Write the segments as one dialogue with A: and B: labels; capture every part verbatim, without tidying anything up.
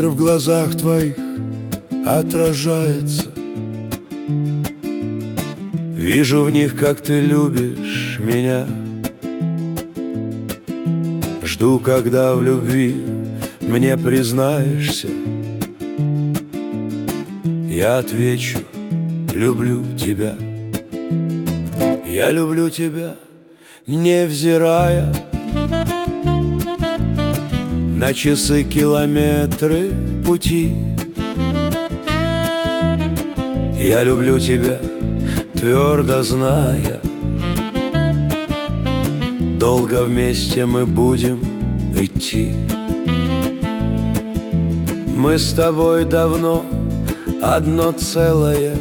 A: Мир в глазах твоих отражается. Вижу в них, как ты любишь меня. Жду, когда в любви мне признаешься. Я отвечу: люблю тебя. Я люблю тебя, невзирая на часы, километры пути. Я люблю тебя, твердо зная, долго вместе мы будем идти. Мы с тобой давно одно целое,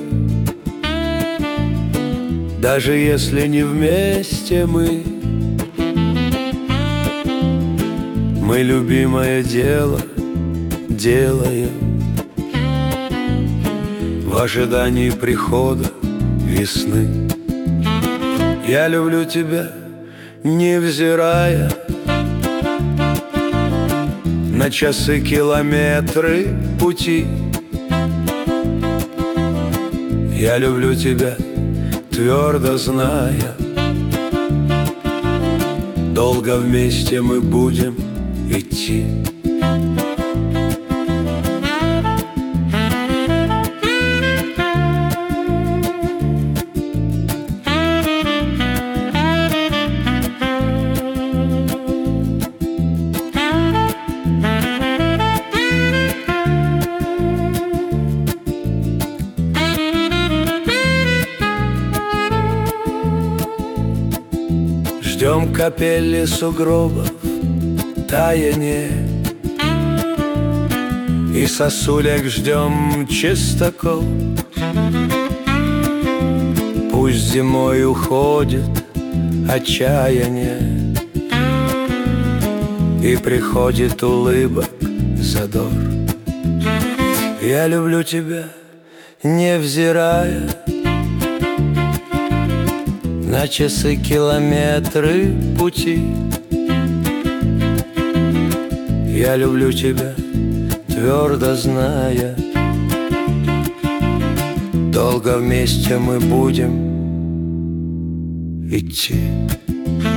A: даже если не вместе мы. Мы любимое дело делаем в ожидании прихода весны. Я люблю тебя, невзирая на часы, километры пути. Я люблю тебя, твердо зная, долго вместе мы будем идти. Ждем капели сугробов таяние, и сосулек ждем чистокол. Пусть зимой уходит отчаяние, и приходит улыбок задор. Я люблю тебя, невзирая на часы, километры пути. Я люблю тебя, твердо зная, долго вместе мы будем идти.